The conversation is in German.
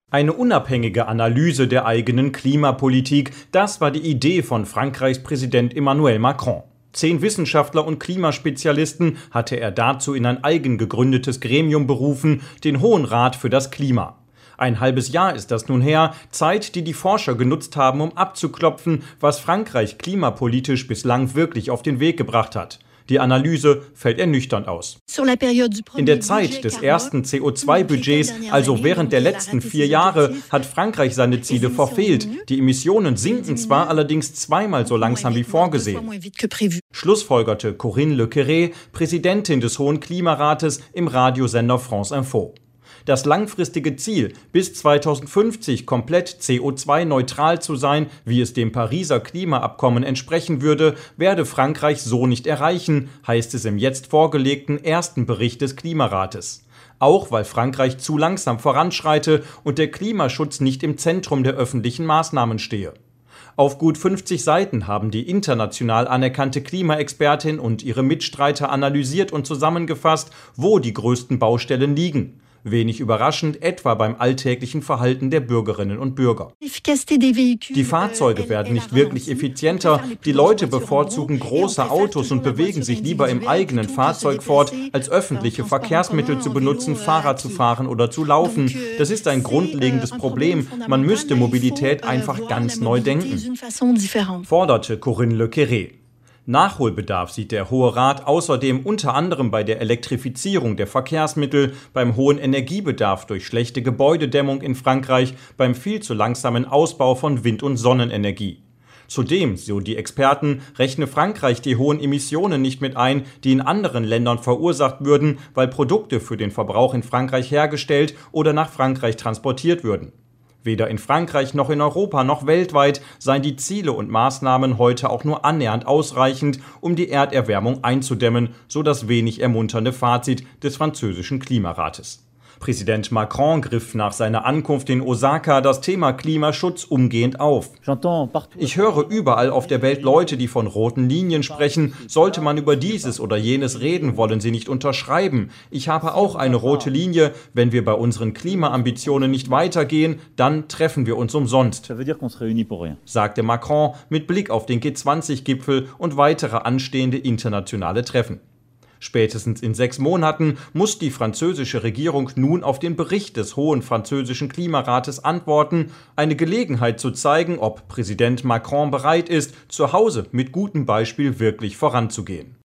Eine unabhängige Analyse der eigenen Klimapolitik, das war die Idee von Frankreichs Präsident Emmanuel Macron. 10 Wissenschaftler und Klimaspezialisten hatte er dazu in ein eigen gegründetes Gremium berufen, den Hohen Rat für das Klima. Ein halbes Jahr ist das nun her, Zeit, die die Forscher genutzt haben, um abzuklopfen, was Frankreich klimapolitisch bislang wirklich auf den Weg gebracht hat. Die Analyse fällt ernüchternd aus. In der Zeit des ersten CO2-Budgets, also während der letzten 4 Jahre, hat Frankreich seine Ziele verfehlt. Die Emissionen sinken zwar, allerdings zweimal so langsam wie vorgesehen. Schlussfolgerte Corinne Lecquerret, Präsidentin des Hohen Klimarates, im Radiosender France Info. Das langfristige Ziel, bis 2050 komplett CO2-neutral zu sein, wie es dem Pariser Klimaabkommen entsprechen würde, werde Frankreich so nicht erreichen, heißt es im jetzt vorgelegten ersten Bericht des Klimarates. Auch weil Frankreich zu langsam voranschreite und der Klimaschutz nicht im Zentrum der öffentlichen Maßnahmen stehe. Auf gut 50 Seiten haben die international anerkannte Klimaexpertin und ihre Mitstreiter analysiert und zusammengefasst, wo die größten Baustellen liegen. Wenig überraschend, etwa beim alltäglichen Verhalten der Bürgerinnen und Bürger. Die Fahrzeuge werden nicht wirklich effizienter, die Leute bevorzugen große Autos und bewegen sich lieber im eigenen Fahrzeug fort, als öffentliche Verkehrsmittel zu benutzen, Fahrrad zu fahren oder zu laufen. Das ist ein grundlegendes Problem. Man müsste Mobilität einfach ganz neu denken, forderte Corinne Lecquerret. Nachholbedarf sieht der Hohe Rat außerdem unter anderem bei der Elektrifizierung der Verkehrsmittel, beim hohen Energiebedarf durch schlechte Gebäudedämmung in Frankreich, beim viel zu langsamen Ausbau von Wind- und Sonnenenergie. Zudem, so die Experten, rechne Frankreich die hohen Emissionen nicht mit ein, die in anderen Ländern verursacht würden, weil Produkte für den Verbrauch in Frankreich hergestellt oder nach Frankreich transportiert würden. Weder in Frankreich noch in Europa noch weltweit seien die Ziele und Maßnahmen heute auch nur annähernd ausreichend, um die Erderwärmung einzudämmen, so das wenig ermunternde Fazit des französischen Klimarates. Präsident Macron griff nach seiner Ankunft in Osaka das Thema Klimaschutz umgehend auf. Ich höre überall auf der Welt Leute, die von roten Linien sprechen. Sollte man über dieses oder jenes reden, wollen sie nicht unterschreiben. Ich habe auch eine rote Linie. Wenn wir bei unseren Klimaambitionen nicht weitergehen, dann treffen wir uns umsonst, sagte Macron mit Blick auf den G20-Gipfel und weitere anstehende internationale Treffen. Spätestens in 6 Monaten muss die französische Regierung nun auf den Bericht des Hohen Französischen Klimarates antworten, eine Gelegenheit zu zeigen, ob Präsident Macron bereit ist, zu Hause mit gutem Beispiel wirklich voranzugehen.